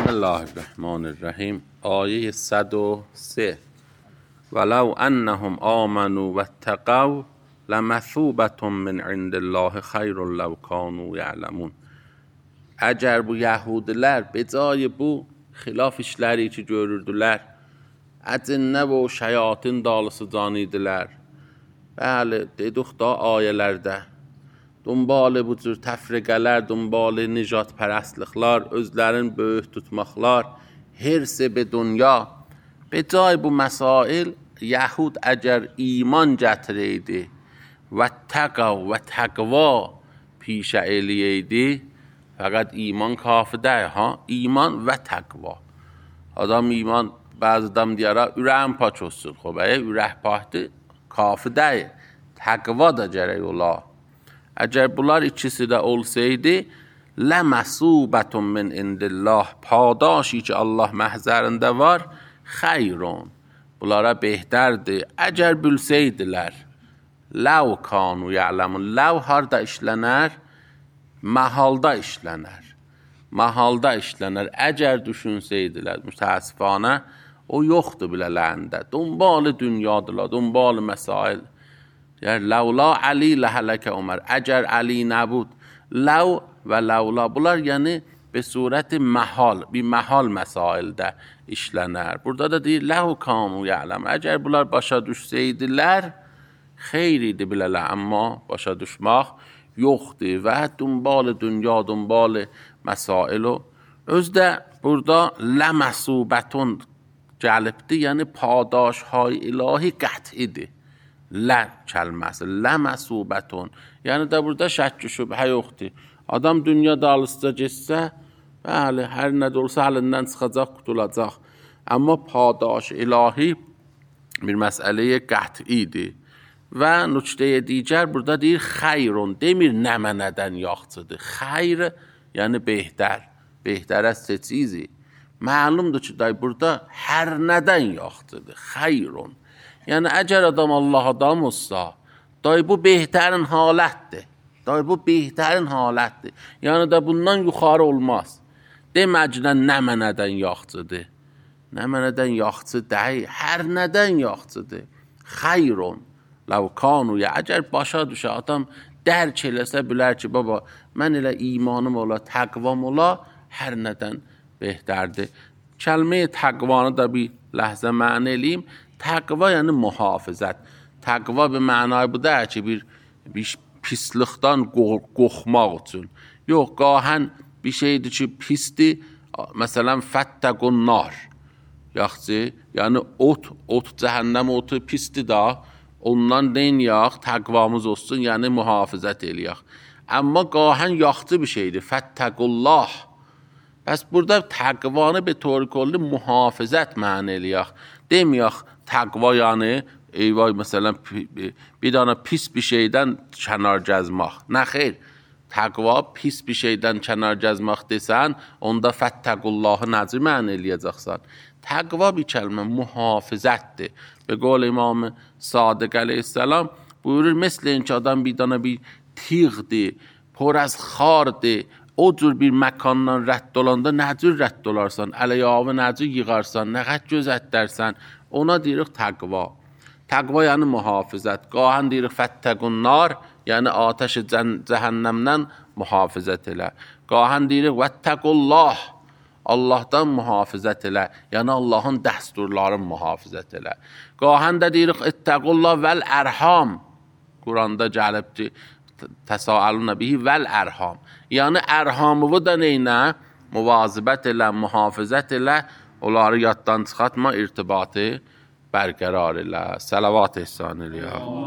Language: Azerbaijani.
الله الرحمن الرحیم. آیه 103: ولو انهم آمنوا واتقوا لمثوبة من عند الله خیر لو كانوا یعلمون. Əgər bu yəhudilər becayı bu xilaf işləri ki görürdülər, əcinnə və o şəyatin dalısıcan idilər. Bəli, dedik da ayələrdə, dumbalı bu cür təfriqələr, dumbalı nicat pərəstliklər, özlərin böyük tutmaqlar, hirsi be dünya. Becay bu məsail, yəhud əgər iman gətirəydi və təqav və təqva pişə eləyəydi, fəqət iman kafi deyil, iman və təqva. Adam iman, bəzi adam deyərə, ürəyim pak olsun. Xob, ürək pakdır, kafi deyil. Təqva da gərək ola. Əgər bunlar ikisi də olsaydı, ləməsubətun min indillah, padaşi ki Allah məhzərində var, xeyrun. Bunlara behtərdir. Əgər bilsəydilər, ləv kanu ya'ləmun. Ləv harda işlənər? Məhalda işlənər. Məhalda işlənər. Əgər düşünsəydilər, mütəəssifanə, o yoxdur bilələrində. Dumbalı dünyadırlar, dumbalı məsail. Yəni, ləvla Ali ləhələkə Ömər. Əgər Ali nəbud, ləv və ləvla. Bunlar yəni, be surəti məhal, bir məhal məsaildə işlənər. Burada da deyir, ləv kanu ya'ləm. Əgər bunlar başa düşsəydilər, xeyr idi bilələr, amma başa düşmək yoxdur və dumbalı dünya, dumbalı məsailu. Özdə burada ləməsubətun gəlibdir, yəni padaşhay ilahi qət'idir. Lə kəlməsi, ləməsubətun. Yəni də burada şəkk şübhə yoxdur. Adam dünya dalısıca geçsə, bəli, hər nə də olsa əlindən çıxacaq, qutulacaq. Amma padaş ilahi bir məsələyə qət'idir. Və nüqtəyə digər burada deyir xeyrun, demir nəmə nədən yaxçıdır. Xeyr, yəni behtər. Behtərə seçizi. Məlumdur ki, burada hər nədən yaxçıdır. Xeyrun. Yəni, əgər adam Allah adam olsa, bu behtərin halətdir. Bu behtərin halətdir. Yəni də bundan yuxarı olmaz. Deməcdən nəmə nədən yaxçıdır. Nəmə nədən yaxçı deyil, hər nədən yaxçıdır. Xeyrun. Ləvkanu, ya əgər başa düşə, adam dərk eləsə bilər ki, baba, mən elə imanım ola, təqvam ola, hər nədən behtərdir. Kəlmə-i təqvanı da bir ləhzə mənə eləyim. Təqva yəni mühafizət. Təqva bir mənayı bu deyir ki, bir pislikdən qorxmaq üçün. Yox, qahən bir şeydir ki, pisdir, məsələn, fəttəqun nar. Yaxçı, yəni ot, cəhənnəm otu pisdir da, ondan deyək, təqvamız olsun, yəni mühafizət eləyək. Amma qahən yaxçı bir şeydir, fəttəqullah. Bəs burada təqvanı bir torkollu mühafizət mənə eləyək. Deməyək, təqva yəni, eyvay, məsələn, bir dana pis bir şeydən kənar gəzmək. Nə xeyr, təqva pis bir şeydən kənar gəzmək desən, onda fəttəqullahı necə mənə eləyəcəksən? Təqva bir kəlmə mühafizətdir. Be qol İmam Sadiq əleyhissalam buyurur, məsələn ki, adam bir dana bir tiğdir, por az xardır, o cür bir məkandan rədd olanda nə cür rədd olarsan, ələyavı nə cür yığarsan, nə qət gözətlərsən, ona deyirik təqva. Təqva yəni mühafizət. Qahən deyirik fəttəqun nar, yəni atəş-i cəhənnəmdən mühafizət elə. Qahən deyirik vəttəqullah, Allahdan mühafizət elə, yəni Allahın dəsturların mühafizət elə. Qahən də deyirik ittəqullah vəl ərham. Quranda gəlibdir, təsaəlunə bihi vəl ərham. Yəni ərhamıvı da neynə? Müvazibət elə, mühafizət elə, onları yaddan çıxartma, irtibatı bərqərar elə. Salavat ehsan eləyək.